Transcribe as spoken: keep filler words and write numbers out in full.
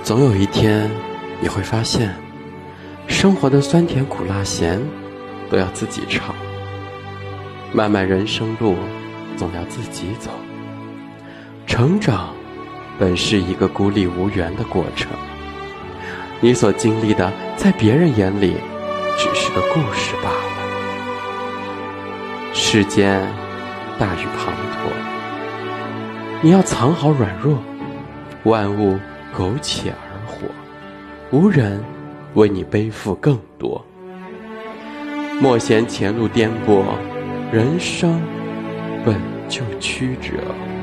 总有一天你会发现，生活的酸甜苦辣咸都要自己尝，漫漫人生路总要自己走。成长本是一个孤立无援的过程，你所经历的在别人眼里只是个故事罢了。世间大雨滂沱，你要藏好软弱，万物苟且而活，无人为你背负更多。莫嫌前路颠簸，人生本就曲折。